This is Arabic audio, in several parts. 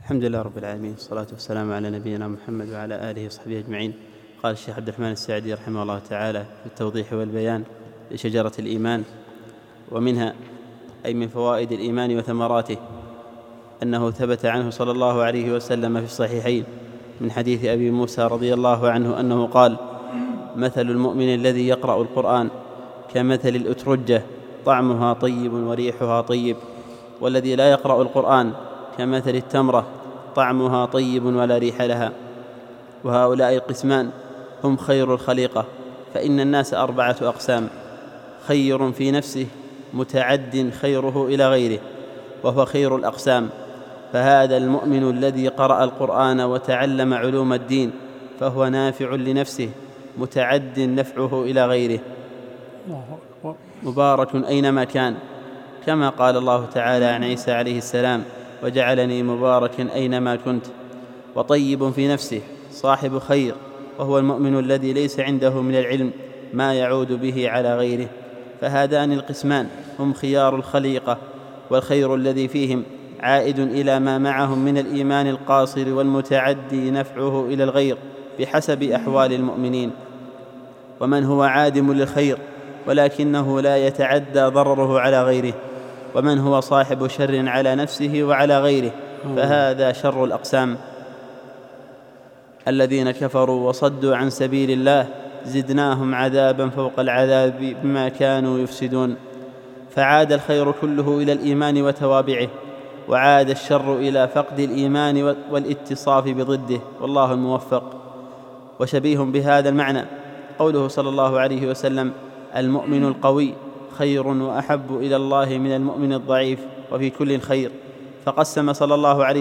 الحمد لله رب العالمين، والصلاة والسلام على نبينا محمد وعلى آله وصحبه أجمعين. قال الشيخ عبد الرحمن السعدي رحمه الله تعالى في التوضيح والبيان لشجرة الإيمان، ومنها أي من فوائد الإيمان وثمراته أنه ثبت عنه صلى الله عليه وسلم في الصحيحين من حديث أبي موسى رضي الله عنه أنه قال: مثل المؤمن الذي يقرأ القرآن كمثل الأترجة طعمها طيب وريحها طيب، والذي لا يقرأ القرآن كمثل التمرة طعمها طيب ولا ريح لها. وهؤلاء القسمان هم خير الخليقة، فإن الناس 4 أقسام: خير في نفسه متعد خيره إلى غيره، وهو خير الأقسام. فهذا المؤمن الذي قرأ القرآن وتعلم علوم الدين فهو نافع لنفسه متعد نفعه إلى غيره، مبارك أينما كان، كما قال الله تعالى عن عيسى عليه السلام: وجعلني مباركا أينما كنت. وطيب في نفسه صاحب خير، وهو المؤمن الذي ليس عنده من العلم ما يعود به على غيره. فهذان القسمان هم خيار الخليقة، والخير الذي فيهم عائد إلى ما معهم من الإيمان القاصر والمتعدي نفعه إلى الغير بحسب أحوال المؤمنين. ومن هو عادم للخير ولكنه لا يتعدى ضرره على غيره، ومن هو صاحب شر على نفسه وعلى غيره، فهذا شر الأقسام. الذين كفروا وصدوا عن سبيل الله زدناهم عذابا فوق العذاب بما كانوا يفسدون. فعاد الخير كله إلى الإيمان وتوابعه، وعاد الشر إلى فقد الإيمان والاتصاف بضده، والله الموفق. وشبيه بهذا المعنى قوله صلى الله عليه وسلم: المؤمن القوي خير وأحب إلى الله من المؤمن الضعيف، وفي كل خير. فقسم صلى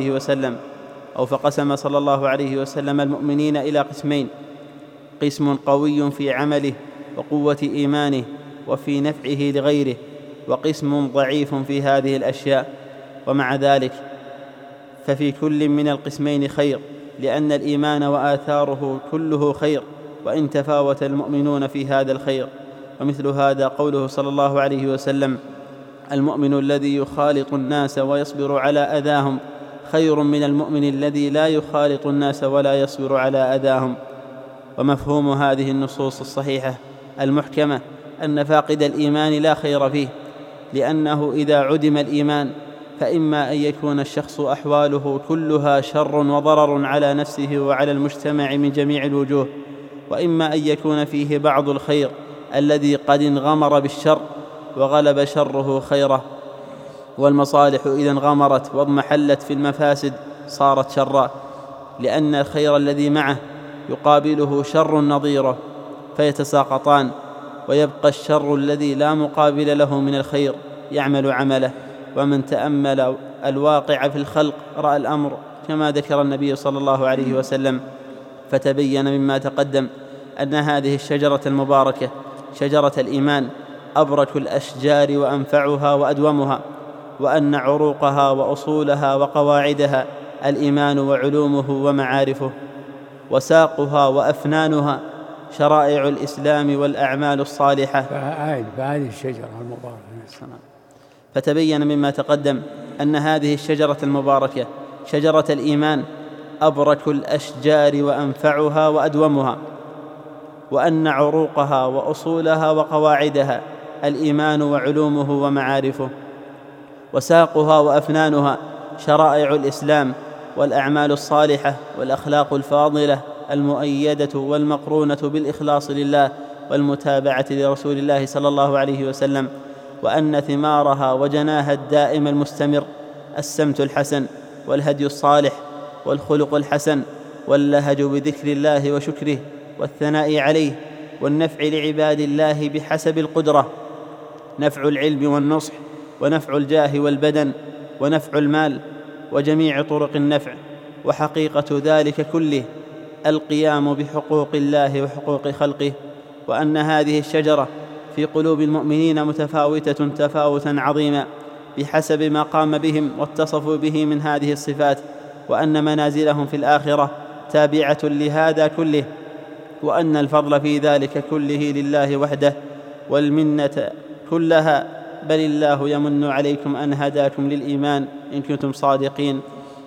الله عليه وسلم المؤمنين إلى قسمين: قسم قوي في عمله وقوة إيمانه وفي نفعه لغيره، وقسم ضعيف في هذه الأشياء. ومع ذلك ففي كل من القسمين خير، لأن الإيمان وآثاره كله خير، وإن تفاوت المؤمنون في هذا الخير. ومثل هذا قوله صلى الله عليه وسلم: المؤمن الذي يخالط الناس ويصبر على أذاهم خير من المؤمن الذي لا يخالط الناس ولا يصبر على أذاهم. ومفهوم هذه النصوص الصحيحة المحكمة أن فاقد الإيمان لا خير فيه، لأنه إذا عدم الإيمان فإما أن يكون الشخص أحواله كلها شر وضرر على نفسه وعلى المجتمع من جميع الوجوه، وإما أن يكون فيه بعض الخير الذي قد انغمر بالشر وغلب شره خيره. والمصالح إذا انغمرت واضمحلت في المفاسد صارت شرا، لأن الخير الذي معه يقابله شر نظيره فيتساقطان، ويبقى الشر الذي لا مقابل له من الخير يعمل عمله. ومن تأمل الواقع في الخلق رأى الأمر كما ذكر النبي صلى الله عليه وسلم، فتبين مما تقدم أن هذه الشجرة المباركة شجرة الإيمان أبرك الأشجار وأنفعها وأدومها، وأن عروقها وأصولها وقواعدها الإيمان وعلومه ومعارفه، وساقها وأفنانها شرائع الإسلام والأعمال الصالحة. فهذه الشجرة المباركة. فتبين مما تقدم أن هذه الشجرة المباركة شجرة الإيمان أبرك الأشجار وأنفعها وأدومها، وأن عروقها وأصولها وقواعدها الإيمان وعلومه ومعارفه، وساقها وأفنانها شرائع الإسلام والأعمال الصالحة والأخلاق الفاضلة المؤيدة والمقرونة بالإخلاص لله والمتابعة لرسول الله صلى الله عليه وسلم، وأن ثمارها وجناها الدائم المستمر السمت الحسن والهدي الصالح والخلق الحسن واللهج بذكر الله وشكره والثناء عليه والنفع لعباد الله بحسب القدرة، نفع العلم والنصح، ونفع الجاه والبدن، ونفع المال، وجميع طرق النفع. وحقيقة ذلك كله القيام بحقوق الله وحقوق خلقه. وأن هذه الشجرة في قلوب المؤمنين متفاوتة تفاوتا عظيما بحسب ما قام بهم واتصفوا به من هذه الصفات، وأن منازلهم في الآخرة تابعة لهذا كله، وأن الفضل في ذلك كله لله وحده، والمنة كلها بل الله يمن عليكم أن هداكم للإيمان إن كنتم صادقين.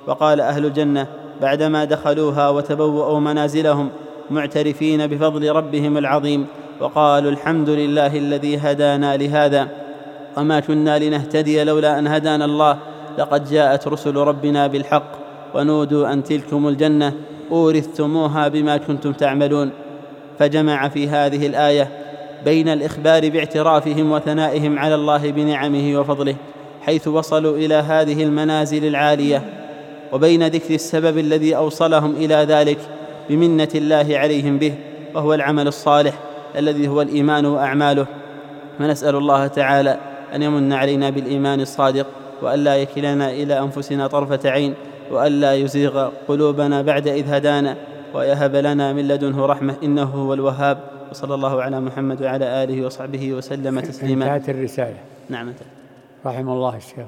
وقال أهل الجنة بعدما دخلوها وتبوأوا منازلهم معترفين بفضل ربهم العظيم وقالوا الحمد لله الذي هدانا لهذا وما كنا لنهتدي لولا أن هدانا الله لقد جاءت رسل ربنا بالحق ونودوا أن تلكم الجنة أورثتموها بما كنتم تعملون. فجمع في هذه الآية بين الإخبار باعترافهم وثنائهم على الله بنعمه وفضله حيث وصلوا إلى هذه المنازل العالية، وبين ذكر السبب الذي أوصلهم إلى ذلك بمنة الله عليهم به، وهو العمل الصالح الذي هو الإيمان وأعماله. ونسأل الله تعالى أن يمن علينا بالإيمان الصادق، وألا يكلنا إلى أنفسنا طرفة عين، وألا يزيغ قلوبنا بعد إذ هدانا، ويهب لنا من لدنه رحمة إنه هو الوهاب. وصلى الله على محمد وعلى آله وصحبه وسلم تسليما. انتهت الرسالة. نعم. رحم الله الشيخ،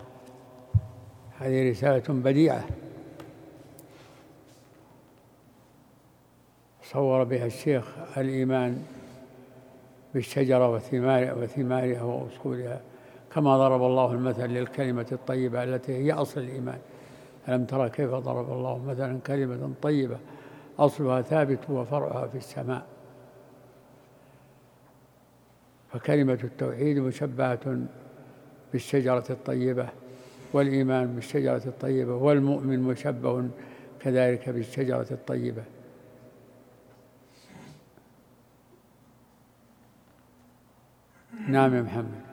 هذه رسالة بديعة صور بها الشيخ الإيمان بالشجرة وثمارها وأصولها، كما ضرب الله المثل للكلمة الطيبة التي هي أصل الإيمان. ألم ترى كيف ضرب الله مثلا كلمة طيبة أصلها ثابت وفرعها في السماء. فكلمة التوحيد مشبهة بالشجرة الطيبة، والإيمان بالشجرة الطيبة، والمؤمن مشبه كذلك بالشجرة الطيبة. نعم يا محمد.